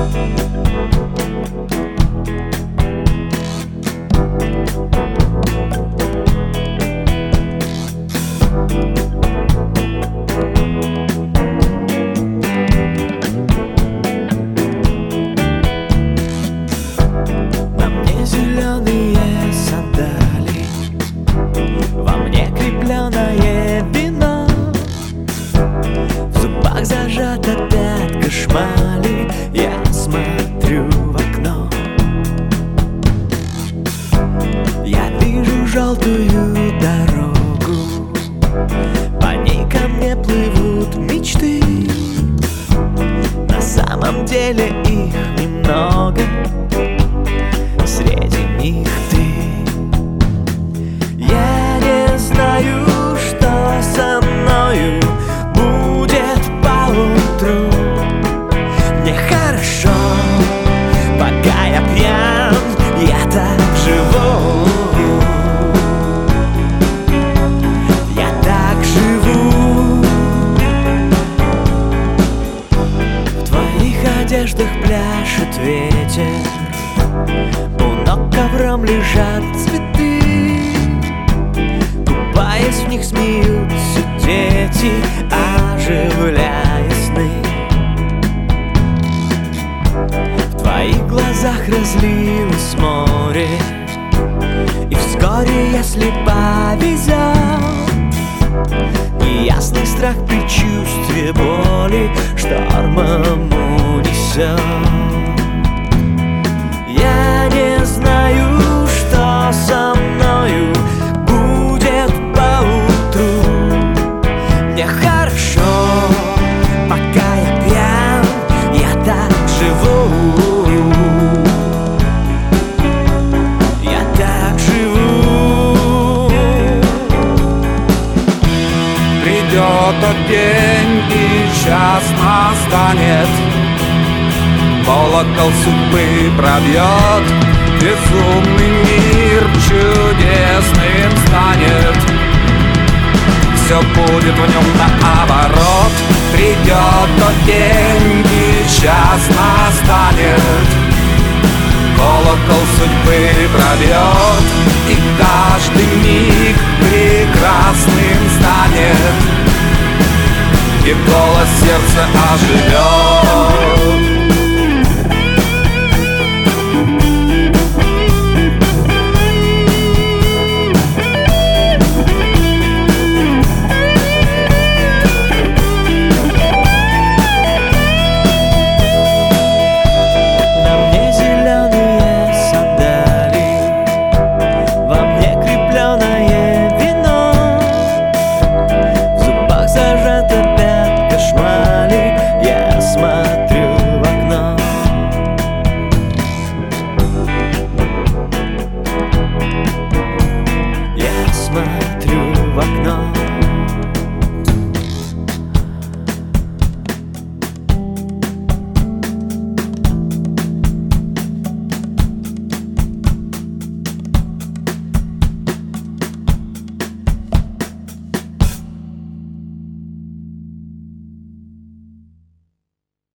Вино в зубах зажат опять кошмали. Я смотрю в окно, я вижу желтую дорогу, по ней ко мне плывут мечты. На самом деле их немного, среди них ты. Я не знаю, что со мною будет поутру. Мне хорошо, пока я пьян, я так живу. Я так живу. В твоих одеждах пляшет ветер, у ног ковром лежат цветы. Купаясь в них, смеются дети, оживляя сны. В твоих глазах разлилось море, и вскоре, если повезет, неясный страх, предчувствие боли штормом унесет. Я не знаю, что со мною будет поутру. Мне хорошо, пока я пьян, я так живу. Я так живу. Придет тот день, и час настанет, колокол судьбы пробьет, безумный мир чудесным станет. Все будет в нем наоборот. Придет тот день, и час настанет, колокол судьбы пробьет, и каждый миг прекрасным станет, и голос сердца оживет.